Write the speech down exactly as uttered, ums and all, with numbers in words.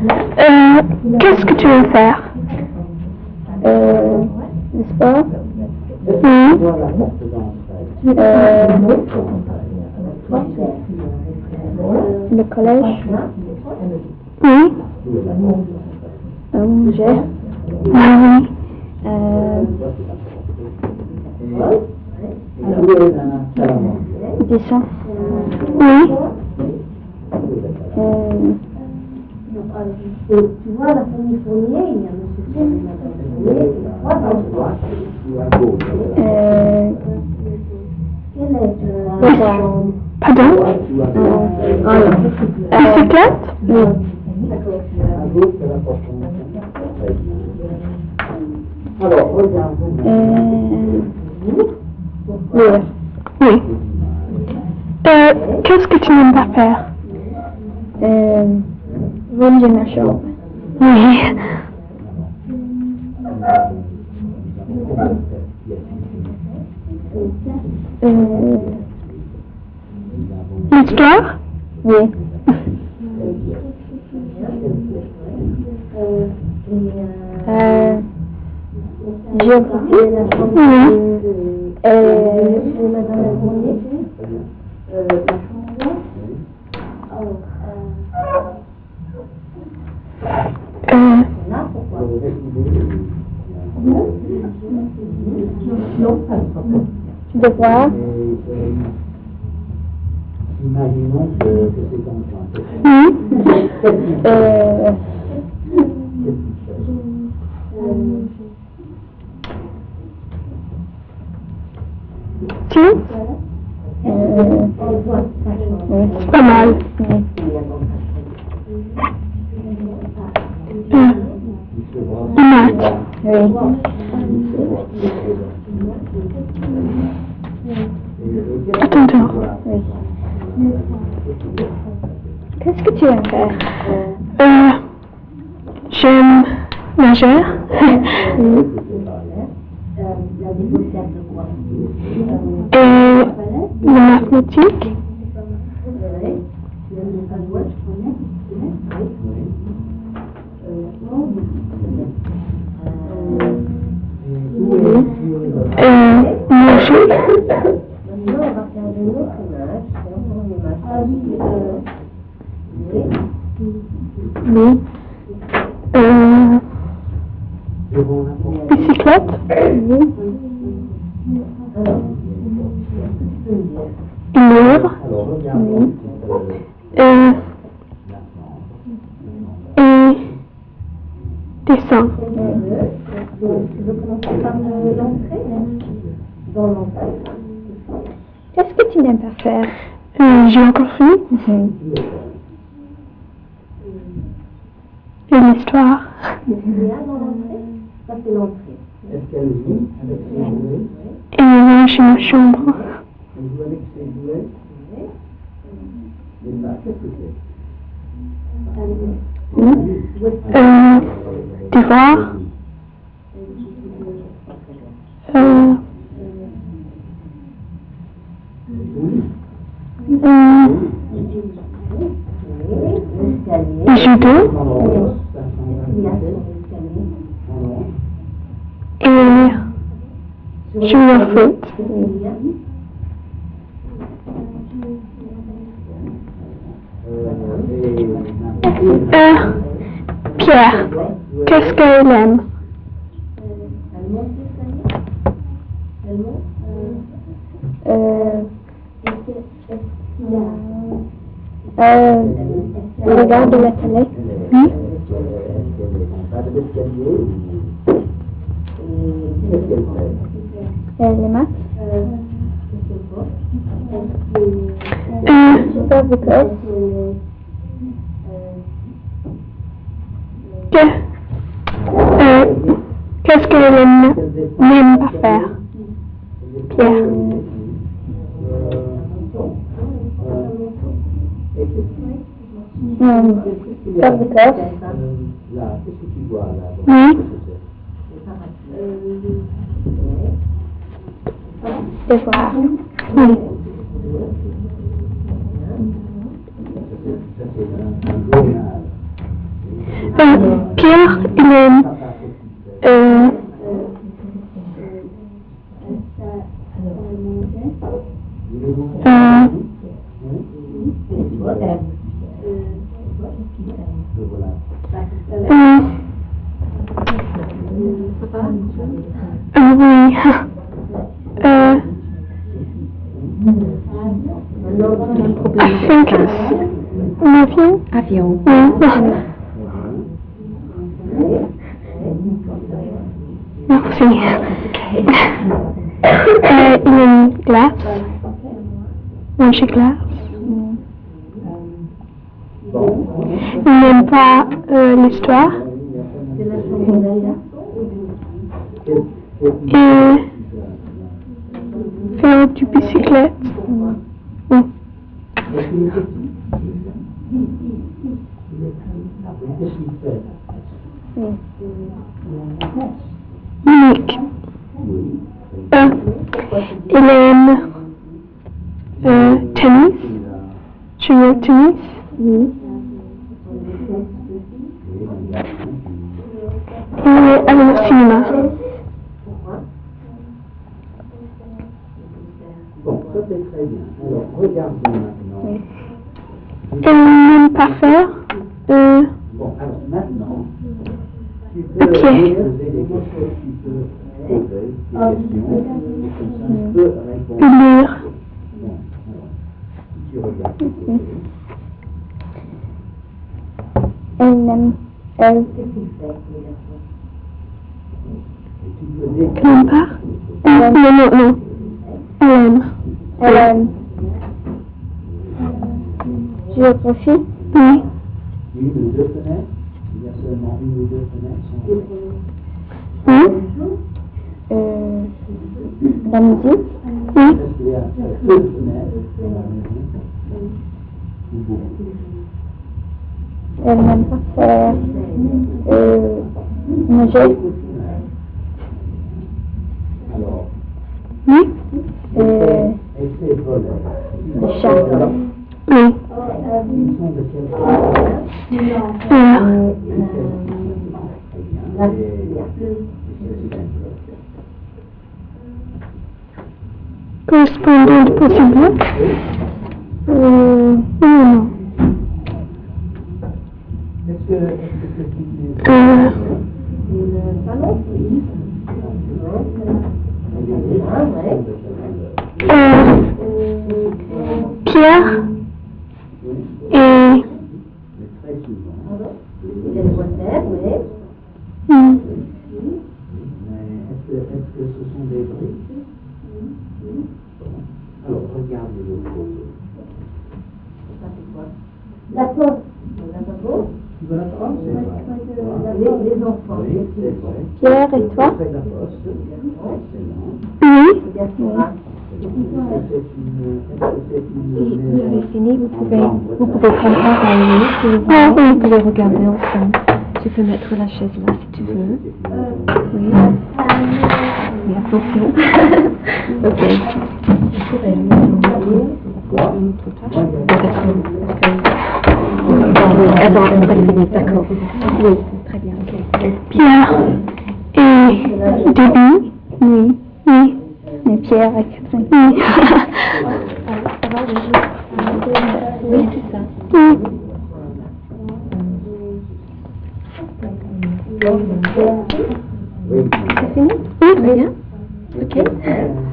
Euh, qu'est-ce que tu veux faire? Euh, le sport. Oui. Euh, le collège. Oui. Euh, manger. Oui. Euh, dessin. Oui. Euh, Et tu vois, la famille Fournier, il y a monsieur Fournier, madame Fournier, et trois enfants. euh, Quel est euh, Pardon? euh, Bicyclette? oui. Euh, lire. Oui. Euh, qu'est-ce que tu n'aimes pas faire? Euh, ranger ma chambre. Oui. Euh, L'histoire? oui. Euh, géographie. Oui. Euh, monsieur et madame Fournier, euh, la chanson. Euh, Là, pourquoi? devoir. Imaginons que, que c'est comme ça. oui. Euh, Science? euh, oui. C'est pas mal. Oui. Euh, maths? Oui. À ton tour. Oui. Qu'est-ce que tu aimes faire? Euh, j'aime nager. Oui. La découverte de quoi? Et la mathématique. Tu aimes les jouets, je connais. Euh, manger. Maintenant, on va faire une autre image. C'est encore une image. Ah oui, euh, Oui. Euh, bicyclette. Oui. Lire. Oui. Euh, et dessin. tu veux commencer par le- l'entrée? Dans l'entrée. Qu'est-ce que tu n'aimes pas faire? Euh, géographie. Oui. Et l'histoire. Il y a dans l'entrée? Ça, c'est l'entrée. Est-ce qu'elle joue avec ses jouets? Et ranger ma chambre. Elle joue avec ses jouets? Et ça, qu'est-ce que c'est? Euh, devoir. Euh, euh, judo. Et jouer au foot. Euh, Pierre, qu'est-ce qu'elle aime? Euh, euh, regarde la télé. Oui. Euh, les maths. Euh, Super because. que, euh, qu'est-ce qu'elle aime, n'aime pas faire? Pierre. Um, super because. Là, qu'est-ce que tu vois là? Oui. Devoir. Oui. Ça, c'est un journal. Euh, Pierre, Hélène, euh, euh, euh, euh, oui, euh, cinq, avion, Avion. oui, merci. Euh, il aime glace, manger glace. Il n'aime pas euh, l'histoire. Et faire du bicyclette. Oui. Monique. Euh, il aime euh, tennis. Jouer au tennis. Oui. Il est allé au cinéma. Bon, ça c'est très bien. Alors, regardons maintenant. Il n'aime pas faire. Euh, Bon, alors maintenant, tu peux Ok. poser des questions, tu peux poser des questions, comme ça je peux répondre. lire. Bon, alors, si tu regardes de côté, Elle n'aime. Elle. et tu peux Il décrire. n'aime pas. Euh, non, non, non. Elle aime. Elle aime. Géographie. Oui. Une ou deux fenêtres, il y a seulement une ou deux fenêtres. Sont... Oui. Euh, la musique. Oui. Est-ce qu'il y a peu de fenêtres dans la maison ou beaucoup? Elle n'aime pas faire. Euh, manger. Alors, Oui. Euh, et ces volets, le chat. Oui. ils sont de quelle couleur? Vert. Euh, Très bien. Et Correspondante possible. Euh, non. est-ce que, est-ce que ce qui est... Euh, euh, Pierre et Mais très souvent. hmm, Mais est-ce que, est-ce que ce sont des briques? Alors, regarde les autres photos. La porte. La porte. Tu veux la poste? C'est vrai. Les, les enfants. Oui, c'est vrai. Pierre et toi? Près de la poste. Excellent. oui, Est-ce que c'est une... Est-ce que c'est une... Si vous avez fini, vous pouvez, en vous Bretagne? pouvez prendre un cahier, si vous Ah, voulez, oui. vous pouvez regarder ensemble. Tu peux mettre la chaise là si tu veux. Oui. Oui, attention. Ok. Quoi? Attends, on va finir, d'accord. Oui, très bien, ok. Pierre et Debbie. Oui. Oui. Et Pierre et Catherine. Oui. Ça va, oui. Oui, c'est ça. Oui. Oui. C'est fini? Oui. Très bien. Ok.